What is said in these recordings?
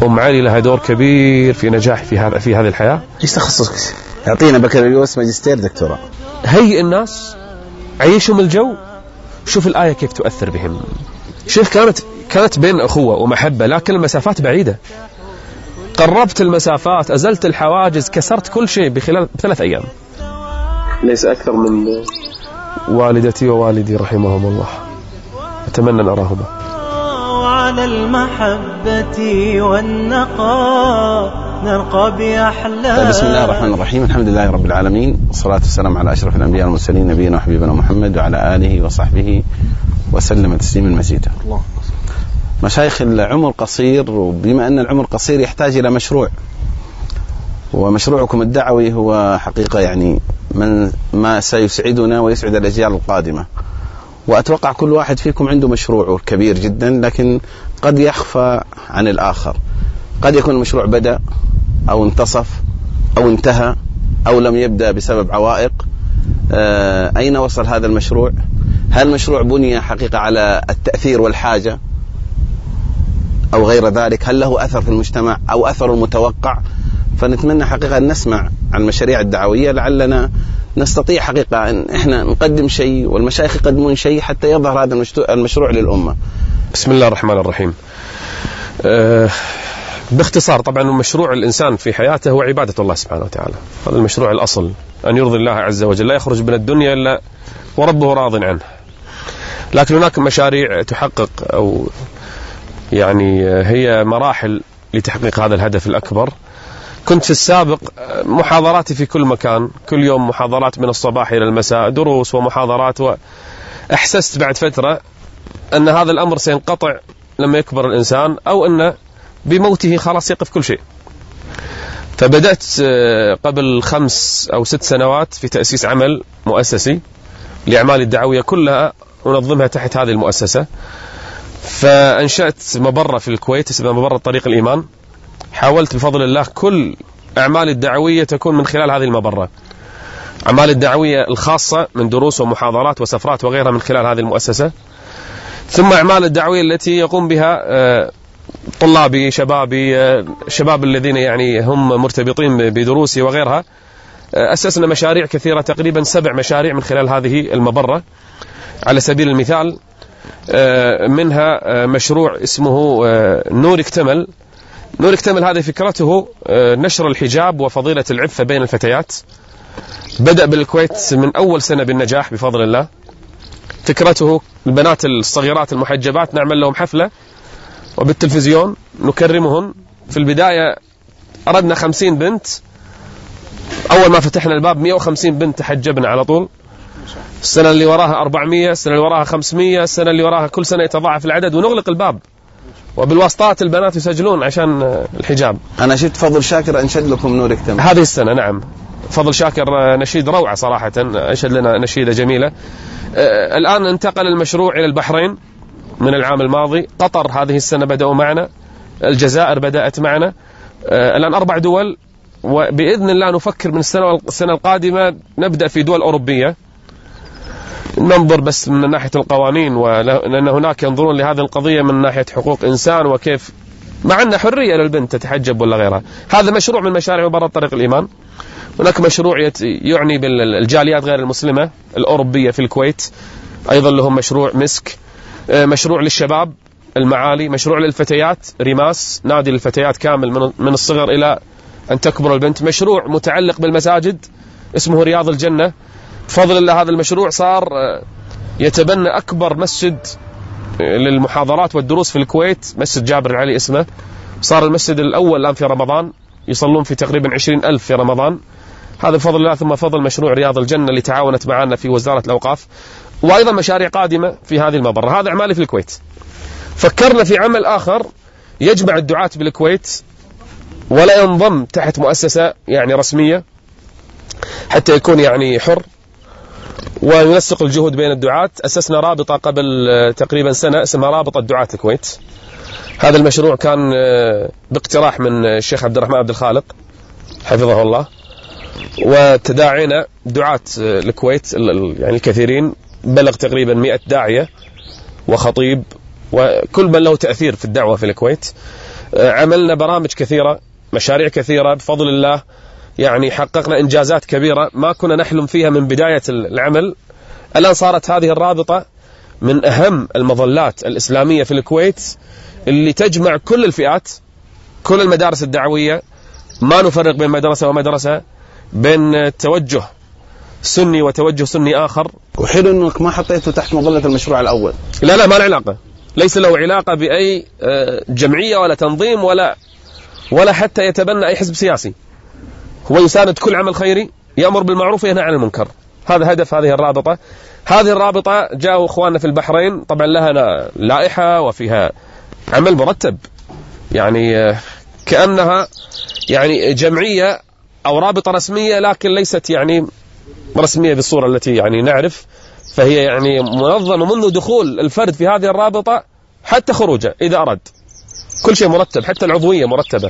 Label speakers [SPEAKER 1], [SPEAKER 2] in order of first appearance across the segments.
[SPEAKER 1] أم علي لها دور كبير في نجاح في هذه الحياة.
[SPEAKER 2] إيش تخصصك؟ يعطينا بكالوريوس ماجستير دكتوراه.
[SPEAKER 1] هيئ الناس، عيشهم الجو، شوف الآية كيف تؤثر بهم. شيخ كانت بين أخوة ومحبة، لكن المسافات بعيدة. قربت المسافات، أزلت الحواجز، كسرت كل شيء بخلال 3 أيام. ليس أكثر من والدتي ووالدي رحمهم الله، أتمنى أن أراهما.
[SPEAKER 3] وعلى المحبة والنقاء نرقى بأحلام.
[SPEAKER 2] بسم الله الرحمن الرحيم، الحمد لله رب العالمين، والصلاة والسلام على أشرف الأنبياء والمرسلين، نبينا وحبيبنا محمد وعلى آله وصحبه وسلم تسليما مزيدا. مشايخ، العمر قصير، وبما أن العمر قصير يحتاج إلى مشروع، ومشروعكم الدعوي هو حقيقة يعني ما سيسعدنا ويسعد الأجيال القادمة. وأتوقع كل واحد فيكم عنده مشروع كبير جدا، لكن قد يخفى عن الآخر. قد يكون المشروع بدأ أو انتصف أو انتهى أو لم يبدأ بسبب عوائق. أين وصل هذا المشروع؟ هل المشروع بني حقيقة على التأثير والحاجة أو غير ذلك؟ هل له أثر في المجتمع أو أثر متوقع؟ فنتمنى حقيقة أن نسمع عن المشاريع الدعوية، لعلنا نستطيع حقيقة أن إحنا نقدم شيء والمشايخ يقدمون شيء حتى يظهر هذا المشروع للأمة.
[SPEAKER 1] بسم الله الرحمن الرحيم. باختصار، طبعا مشروع الإنسان في حياته هو عبادة الله سبحانه وتعالى. هذا المشروع الأصل، أن يرضي الله عز وجل، لا يخرج من الدنيا إلا وربه راض عنه. لكن هناك مشاريع تحقق أو يعني هي مراحل لتحقيق هذا الهدف الأكبر. كنت في السابق محاضراتي في كل مكان، كل يوم محاضرات من الصباح إلى المساء، دروس ومحاضرات، وأحسست بعد فترة أن هذا الأمر سينقطع لما يكبر الإنسان، أو أن بموته خلاص يقف كل شيء. فبدأت قبل 5 أو 6 سنوات في تأسيس عمل مؤسسي لأعمال الدعوية كلها أنظمها تحت هذه المؤسسة. فأنشأت مبرة في الكويت اسمها مبرة طريق الإيمان. حاولت بفضل الله كل أعمال الدعوية تكون من خلال هذه المبرة. أعمال الدعوية الخاصة من دروس ومحاضرات وسفرات وغيرها من خلال هذه المؤسسة، ثم أعمال الدعوية التي يقوم بها طلابي، شباب الذين يعني هم مرتبطين بدروسي وغيرها. أسسنا مشاريع كثيرة، تقريبا 7 مشاريع من خلال هذه المبرة. على سبيل المثال منها مشروع اسمه نور اكتمل. نور اكتمل هذه فكرته نشر الحجاب وفضيلة العفة بين الفتيات. بدأ بالكويت من أول سنة بالنجاح بفضل الله. فكرته البنات الصغيرات المحجبات نعمل لهم حفلة وبالتلفزيون نكرمهن. في البداية أردنا 50 بنت، أول ما فتحنا الباب 150 بنت تحجبنا على طول. السنة اللي وراها 400، السنة اللي وراها 500، السنة اللي وراها كل سنة يتضاعف العدد، ونغلق الباب وبالواسطات البنات يسجلون عشان الحجاب.
[SPEAKER 2] أنا شفت فضل شاكر أنشد لكم نور اكتمل
[SPEAKER 1] هذه السنة. نعم، فضل شاكر نشيد روعة صراحة، أنشد لنا نشيدة جميلة. الآن انتقل المشروع إلى البحرين من العام الماضي، قطر هذه السنة بدأوا معنا، الجزائر بدأت معنا، الآن 4 دول، وبإذن الله نفكر من السنة القادمة نبدأ في دول أوروبية. ننظر بس من ناحية القوانين، ولأن هناك ينظرون لهذه القضية من ناحية حقوق إنسان وكيف مع أن حرية للبنت تتحجب ولا غيرها. هذا مشروع من مشاريع مبرة طريق الإيمان. هناك مشروع يعني بالجاليات غير المسلمة الأوروبية في الكويت، أيضا لهم مشروع مسك. مشروع للشباب المعالي، مشروع للفتيات رماس، نادي للفتيات كامل من الصغر إلى أن تكبر البنت. مشروع متعلق بالمساجد اسمه رياض الجنة. بفضل الله هذا المشروع صار يتبنى أكبر مسجد للمحاضرات والدروس في الكويت، مسجد جابر العلي اسمه. صار المسجد الأول الآن في رمضان، يصلون في تقريبا 20,000 في رمضان. هذا بفضل الله، ثم فضل مشروع رياض الجنة اللي تعاونت معنا في وزارة الأوقاف، وأيضا مشاريع قادمة في هذه المبرة. هذا أعمالي في الكويت. فكرنا في عمل آخر يجمع الدعاة بالكويت ولا ينضم تحت مؤسسة يعني رسمية، حتى يكون يعني حر وينسق الجهود بين الدعاة. أسسنا رابطة قبل تقريبا سنة اسمها رابطة دعاة الكويت. هذا المشروع كان باقتراح من الشيخ عبد الرحمن عبد الخالق حفظه الله، وتداعينا دعاة الكويت يعني الكثيرين، بلغ تقريبا 100 داعية وخطيب وكل من له تأثير في الدعوة في الكويت. عملنا برامج كثيرة، مشاريع كثيرة بفضل الله، يعني حققنا إنجازات كبيرة ما كنا نحلم فيها من بداية العمل. الآن صارت هذه الرابطة من أهم المظلات الإسلامية في الكويت اللي تجمع كل الفئات، كل المدارس الدعوية، ما نفرق بين مدرسة ومدرسة، بين توجه سني وتوجه سني آخر.
[SPEAKER 2] وحلو أنك ما حطيته تحت مظلة المشروع الأول.
[SPEAKER 1] لا ما له علاقة، ليس له علاقة بأي جمعية ولا تنظيم ولا حتى يتبنى أي حزب سياسي. هو يساند كل عمل خيري، يأمر بالمعروف وينهى عن المنكر. هذا هدف هذه الرابطة. هذه الرابطة جاءوا إخواننا في البحرين، طبعا لها لائحة وفيها عمل مرتب، يعني كأنها يعني جمعية أو رابطة رسمية، لكن ليست يعني رسمية بالصورة التي يعني نعرف. فهي يعني منظمة منذ دخول الفرد في هذه الرابطة حتى خروجه إذا أراد، كل شيء مرتب، حتى العضوية مرتبة،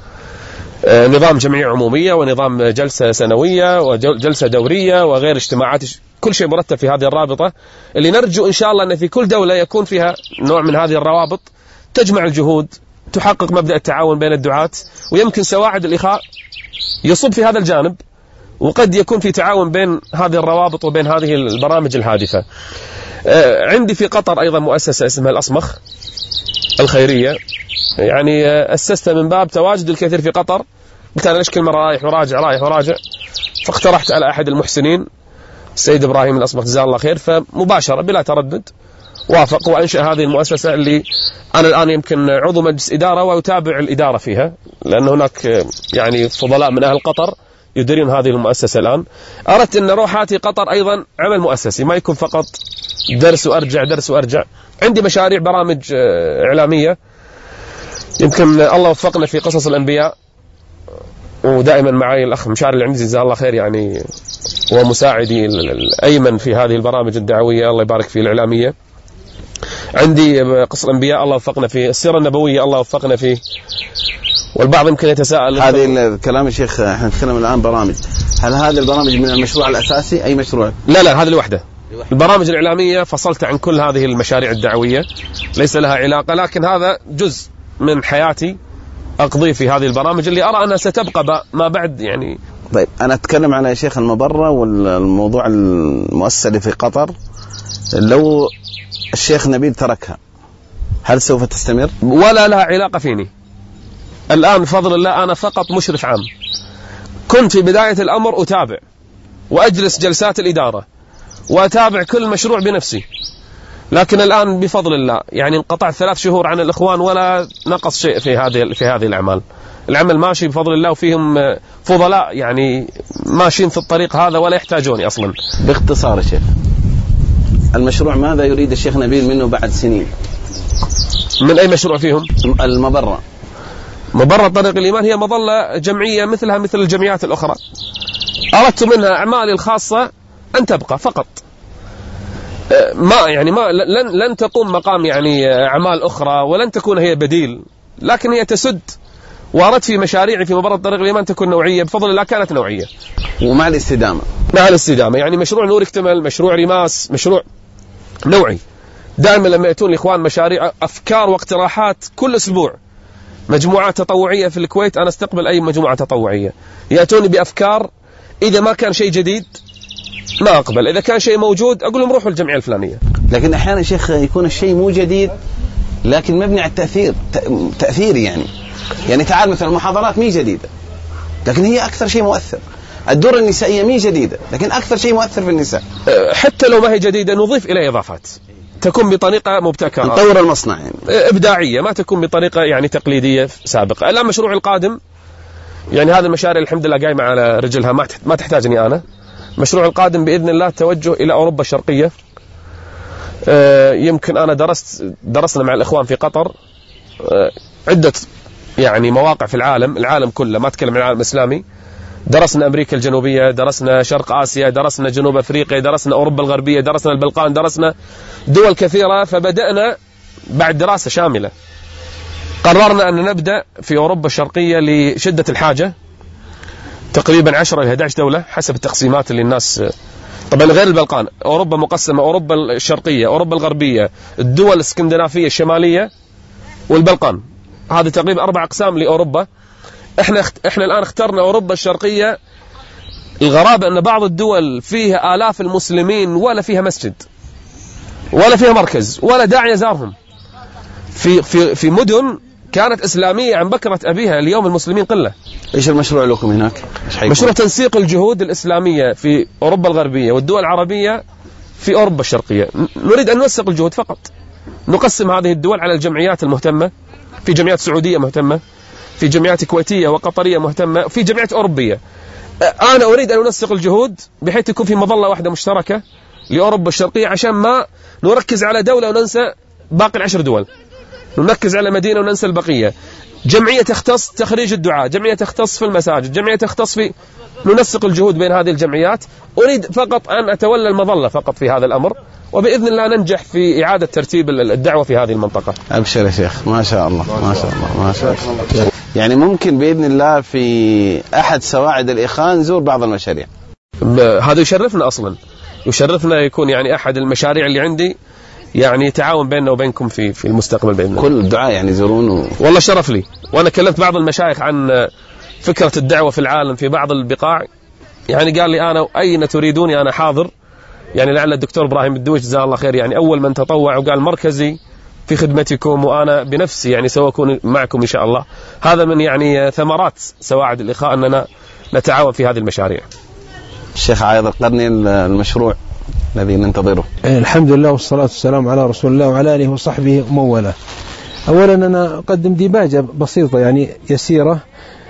[SPEAKER 1] نظام جمعية عمومية ونظام جلسة سنوية وجلسة دورية وغير اجتماعات، كل شيء مرتب في هذه الرابطة، اللي نرجو إن شاء الله أن في كل دولة يكون فيها نوع من هذه الروابط تجمع الجهود، تحقق مبدأ التعاون بين الدعاة، ويمكن سواعد الإخاء يصب في هذا الجانب، وقد يكون في تعاون بين هذه الروابط وبين هذه البرامج الهادفة. عندي في قطر أيضا مؤسسة اسمها الأصمخ الخيرية، يعني أسستها من باب تواجد الكثير في قطر. قلت أنا ليش كل مرة رايح وراجع، فاقترحت على أحد المحسنين السيد إبراهيم الأصمخ جزاه الله خير، فمباشرة بلا تردد وافق وأنشأ هذه المؤسسة اللي أنا الآن يمكن عضو مجلس إدارة ويتابع الإدارة فيها، لأن هناك يعني فضلاء من أهل قطر يديرون هذه المؤسسة الآن. أردت أن أروح هاتي قطر أيضا عمل مؤسسي، ما يكون فقط درس وأرجع. عندي مشاريع برامج إعلامية، يمكن الله وفقنا في قصص الأنبياء، ودائما معي الأخ مشاري العمزي جزاه الله خير، يعني هو مساعدي الأيمن في هذه البرامج الدعوية، الله يبارك فيه، الإعلامية. عندي قصص الأنبياء الله وفقنا فيه، السيرة النبوية الله وفقنا فيه. والبعض يمكن يتساءل،
[SPEAKER 2] هذه الكلام يا شيخ احنا نتكلم الآن برامج، هل هذه البرامج من المشروع الأساسي أي مشروع؟
[SPEAKER 1] لا هذه الوحدة. البرامج الإعلامية فصلت عن كل هذه المشاريع الدعوية، ليس لها علاقة، لكن هذا جزء من حياتي أقضي في هذه البرامج اللي أرى أنها ستبقى ما بعد يعني.
[SPEAKER 2] طيب أنا أتكلم على شيخ المبرة والموضوع المؤسسة في قطر، لو الشيخ نبيل تركها هل سوف تستمر؟
[SPEAKER 1] ولا لها علاقة فيني الآن بفضل الله، أنا فقط مشرف عام. كنت في بداية الأمر أتابع وأجلس جلسات الإدارة وأتابع كل مشروع بنفسي، لكن الآن بفضل الله يعني انقطعت 3 شهور عن الإخوان ولا نقص شيء في هذه الأعمال. العمل ماشي بفضل الله، وفيهم فضلاء يعني ماشيين في الطريق هذا ولا يحتاجوني أصلا.
[SPEAKER 2] باختصار يا شيخ، المشروع ماذا يريد الشيخ نبيل منه بعد سنين؟
[SPEAKER 1] من أي مشروع فيهم؟
[SPEAKER 2] المبرة.
[SPEAKER 1] مبرة طريق الإيمان هي مظلة جمعية مثلها مثل الجمعيات الأخرى، أردت منها أعمالي الخاصة أن تبقى فقط، لن تقوم مقام يعني أعمال أخرى، ولن تكون هي بديل، لكن هي تسد. وأردت في مشاريعي في مبرة طريق الإيمان تكون نوعية، بفضل الله كانت نوعية
[SPEAKER 2] ومع الاستدامة.
[SPEAKER 1] مع الاستدامة، يعني مشروع نور اكتمل، مشروع رماس، مشروع نوعي. دائما لما يأتون الإخوان مشاريع أفكار واقتراحات كل أسبوع، مجموعات تطوعية في الكويت، أنا استقبل أي مجموعة تطوعية يأتوني بأفكار، إذا ما كان شيء جديد ما أقبل، إذا كان شيء موجود أقول لهم روحوا الجمعية الفلانية.
[SPEAKER 2] لكن أحيانا شيخ يكون الشيء مو جديد لكن مبني على التأثير يعني تعال مثلا المحاضرات مي جديدة لكن هي أكثر شيء مؤثر، الدور النسائية مي جديدة لكن أكثر شيء مؤثر في النساء.
[SPEAKER 1] حتى لو ما هي جديدة نضيف إليها إضافات تكون بطريقة مبتكرة،
[SPEAKER 2] نطور المصنع يعني
[SPEAKER 1] إبداعية، ما تكون بطريقة يعني تقليدية سابقة. الآن مشروع القادم، يعني هذه المشاريع الحمد لله قايمة على رجلها، ما تحتاجني أنا. مشروع القادم بإذن الله توجه إلى أوروبا الشرقية. يمكن أنا درسنا مع الإخوان في قطر عدة يعني مواقع في العالم كله، ما أتكلم عن العالم الإسلامي. درسنا أمريكا الجنوبية، درسنا شرق آسيا، درسنا جنوب أفريقيا، درسنا أوروبا الغربية، درسنا البلقان، درسنا دول كثيرة. فبدأنا بعد دراسة شاملة قررنا أن نبدأ في أوروبا الشرقية لشدة الحاجة، تقريبا 10 إلى 11 دولة حسب التقسيمات اللي الناس، طبعا غير البلقان، أوروبا مقسمة، أوروبا الشرقية، أوروبا الغربية، الدول الاسكندنافية الشمالية والبلقان. هذه تقريبا 4 أقسام لأوروبا. احنا الآن اخترنا أوروبا الشرقية. الغرابة أن بعض الدول فيها آلاف المسلمين ولا فيها مسجد ولا فيها مركز ولا داعي يزارهم. في مدن كانت إسلامية عن بكرة أبيها، اليوم المسلمين قلة.
[SPEAKER 2] إيش المشروع لكم هناك؟
[SPEAKER 1] مشروع تنسيق الجهود الإسلامية في أوروبا الغربية والدول العربية في أوروبا الشرقية. نريد أن نوثق الجهود فقط، نقسم هذه الدول على الجمعيات المهتمة، في جمعيات سعودية مهتمة، في جمعيات كويتية وقطرية مهتمة، في جمعيات أوروبية. أنا أريد أن ننسق الجهود بحيث يكون في مظلة واحدة مشتركة لأوروبا الشرقية، عشان ما نركز على دولة وننسى باقي 10 دول، نركز على مدينة وننسى البقية. جمعية تختص تخريج الدعاء، جمعية تختص في المساجد، جمعية تختص في، ننسق الجهود بين هذه الجمعيات. أريد فقط أن أتولى المظلة فقط في هذا الأمر، وبإذن الله ننجح في إعادة ترتيب الدعوة في هذه المنطقة.
[SPEAKER 2] أبشر يا شيخ، ما شاء الله ما شاء الله ما شاء الله. يعني ممكن بإذن الله في أحد سواعد الإخوان نزور بعض المشاريع.
[SPEAKER 1] هذا يشرفنا أصلا، يشرفنا يكون يعني أحد المشاريع اللي عندي يعني تعاون بيننا وبينكم في المستقبل بإذن الله.
[SPEAKER 2] كل الدعاء يعني يزورون
[SPEAKER 1] والله شرف لي. وأنا كلمت بعض المشايخ عن فكرة الدعوة في العالم في بعض البقاع، يعني قال لي أنا أين تريدوني أنا حاضر. يعني لعل الدكتور إبراهيم الدويش جزاه الله خير يعني أول من تطوع وقال مركزي في خدمتكم وأنا بنفسي يعني سأكون معكم إن شاء الله. هذا من يعني ثمرات سواعد الإخاء أننا نتعاون في هذه المشاريع.
[SPEAKER 2] الشيخ عايض القرني، المشروع الذي ننتظره.
[SPEAKER 4] الحمد لله والصلاة والسلام على رسول الله وعلى آله وصحبه وموله. أولا أنا أقدم ديباجة بسيطة يعني يسيرة.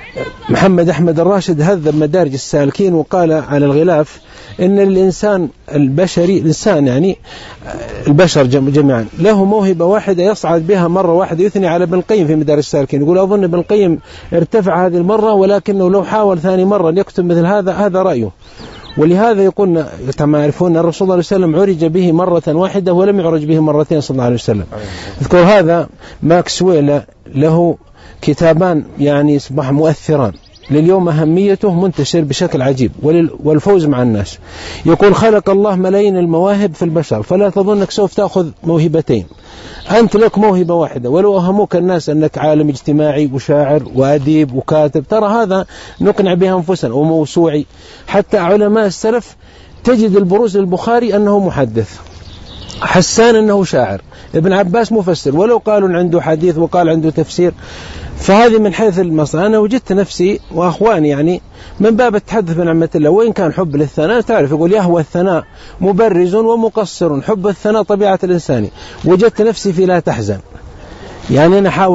[SPEAKER 4] محمد أحمد الراشد هذب مدارج السالكين وقال على الغلاف إن الإنسان البشري، الإنسان يعني البشر جميعا له موهبة واحدة يصعد بها مرة واحدة. يثني على ابن القيم في مدارج السالكين، يقول أظن ابن القيم ارتفع هذه المرة، ولكنه لو حاول ثاني مرة أن يكتب مثل هذا رأيه. ولهذا يقولنا كما يعرفون الرسول صلى الله عليه وسلم عرج به مرة واحدة ولم يعرج به مرتين صلى الله عليه وسلم. اذكر هذا ماكسويل له كتابان يعني يصبح مؤثران، لليوم أهميته منتشر بشكل عجيب، والفوز مع الناس. يقول خلق الله ملايين المواهب في البشر، فلا تظنك سوف تأخذ موهبتين، أنت لك موهبة واحدة. ولو أهموك الناس أنك عالم اجتماعي وشاعر وأديب وكاتب، ترى هذا نقنع بها أنفسنا، وموسوعي. حتى علماء السلف تجد البروز البخاري أنه محدث، حسان أنه شاعر، ابن عباس مفسر، ولو قالوا عنده حديث وقال عنده تفسير. فهذه من حيث المصنع. أنا وجدت نفسي وأخواني يعني من باب التحدث بنعمة الله، وإن كان حب للثناء تعرف يقول يهوى الثناء مبرز ومقصر، حب الثناء طبيعة الإنسان. وجدت نفسي في لا تحزن، يعني أنا حاول